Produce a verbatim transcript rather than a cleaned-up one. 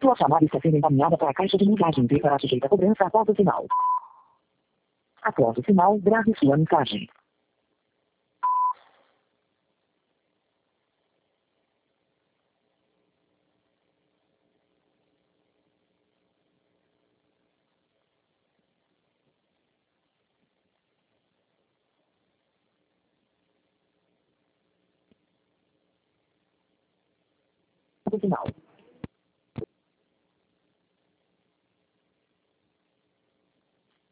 Sua chamada está sendo encaminhada para a caixa de mensagem e será sujeita a cobrança após o sinal. Após o sinal, grave sua mensagem. O sinal.